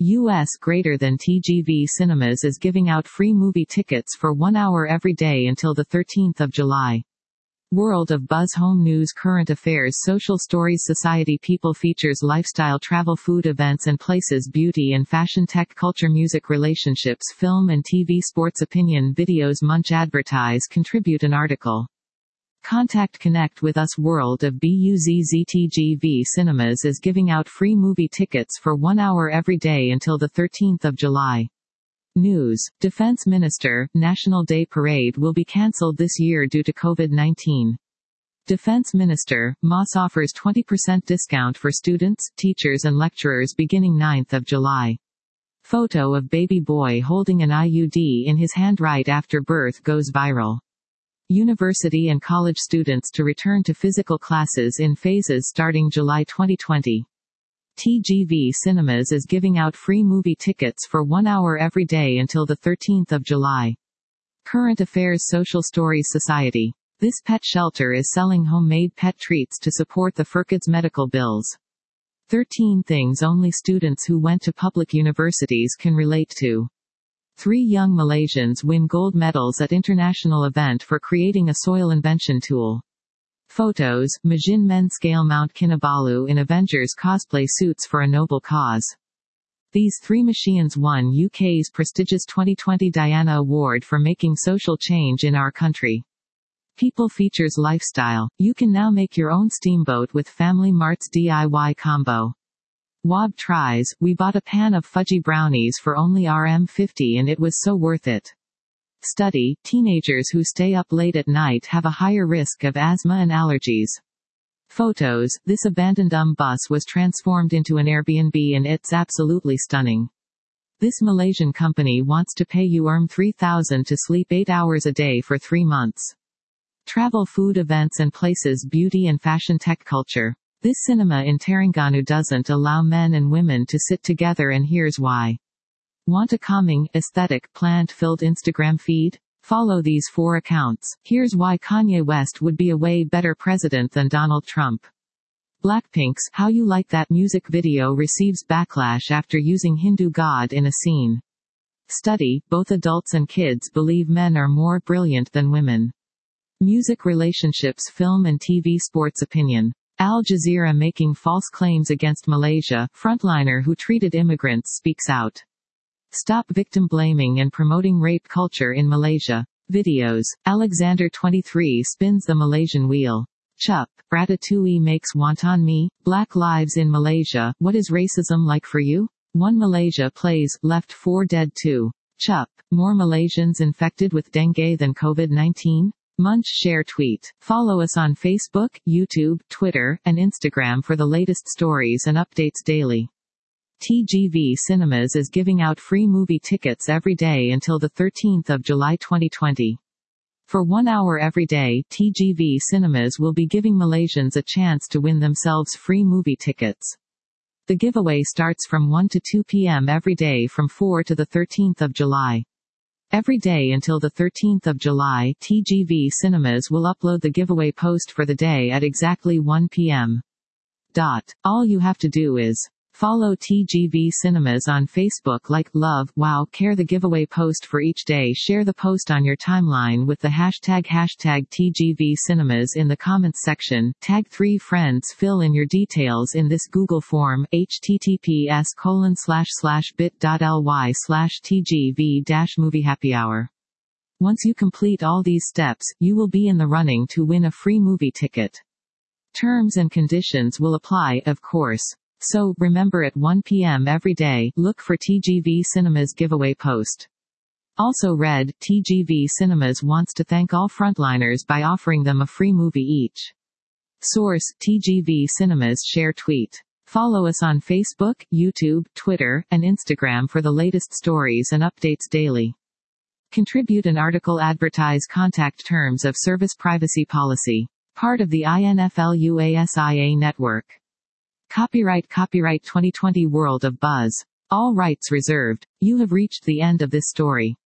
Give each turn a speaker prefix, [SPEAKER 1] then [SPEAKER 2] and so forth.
[SPEAKER 1] U.S. greater than TGV Cinemas is giving out free movie tickets for 1 hour every day until the 13th of July. World of Buzz Home News Current Affairs Social Stories Society People Features Lifestyle Travel Food Events and Places Beauty and Fashion Tech Culture Music Relationships Film and TV Sports Opinion Videos Munch Advertise Contribute an article. Contact Connect with Us World of BUZZTGV Cinemas is giving out free movie tickets for 1 hour every day until the 13th of July. News. Defense Minister, National Day Parade will be cancelled this year due to COVID-19. Defense Minister, Moss offers 20% discount for students, teachers and lecturers beginning 9th of July. Photo of baby boy holding an IUD in his hand right after birth goes viral. University and college students to return to physical classes in phases starting July 2020. TGV Cinemas is giving out free movie tickets for 1 hour every day until the 13th of July. Current Affairs Social Stories Society. This pet shelter is selling homemade pet treats to support the FirKids medical bills. 13 things only students who went to public universities can relate to. 3 young Malaysians win gold medals at international event for creating a soil invention tool. Photos, Majin Men scale Mount Kinabalu in Avengers cosplay suits for a noble cause. These 3 machines won UK's prestigious 2020 Diana Award for making social change in our country. People Features Lifestyle. You can now make your own steamboat with Family Mart's DIY combo. Wob tries, we bought a pan of fudgy brownies for only RM50 and it was so worth it. Study, teenagers who stay up late at night have a higher risk of asthma and allergies. Photos, this abandoned bus was transformed into an Airbnb and it's absolutely stunning. This Malaysian company wants to pay you $3,000 to sleep 8 hours a day for 3 months. Travel Food Events and Places Beauty and Fashion Tech Culture. This cinema in Terengganu doesn't allow men and women to sit together and here's why. Want a calming, aesthetic, plant-filled Instagram feed? Follow these 4 accounts. Here's why Kanye West would be a way better president than Donald Trump. Blackpink's How You Like That music video receives backlash after using Hindu god in a scene. Study, both adults and kids believe men are more brilliant than women. Music Relationships Film and TV Sports Opinion. Al Jazeera making false claims against Malaysia, frontliner who treated immigrants speaks out. Stop victim blaming and promoting rape culture in Malaysia. Videos. Alexander 23 spins the Malaysian wheel. Chup. Ratatouille makes wonton mee. Black lives in Malaysia. What is racism like for you? 1 Malaysia plays, left 4 dead 2. Chup. More Malaysians infected with dengue than COVID-19? Munch share tweet. Follow us on Facebook, YouTube, Twitter, and Instagram for the latest stories and updates daily. TGV Cinemas is giving out free movie tickets every day until the 13th of July 2020. For 1 hour every day, TGV Cinemas will be giving Malaysians a chance to win themselves free movie tickets. The giveaway starts from 1 to 2 p.m. every day from 4 to the 13th of July. Every day until the 13th of July, TGV Cinemas will upload the giveaway post for the day at exactly 1 p.m. All you have to do is follow TGV Cinemas on Facebook, love, wow, care the giveaway post for each day, share the post on your timeline with the hashtag TGV Cinemas in the comments section, tag 3 friends, fill in your details in this Google form, https://bit.ly/tgv-moviehappyhour. Once you complete all these steps, you will be in the running to win a free movie ticket. Terms and conditions will apply, of course. So, remember at 1 p.m. every day, look for TGV Cinemas giveaway post. Also read, TGV Cinemas wants to thank all frontliners by offering them a free movie each. Source, TGV Cinemas share tweet. Follow us on Facebook, YouTube, Twitter, and Instagram for the latest stories and updates daily. Contribute an article. Advertise. Contact Terms of Service Privacy Policy. Part of the INFLUASIA network. Copyright 2020 World of Buzz. All rights reserved. You have reached the end of this story.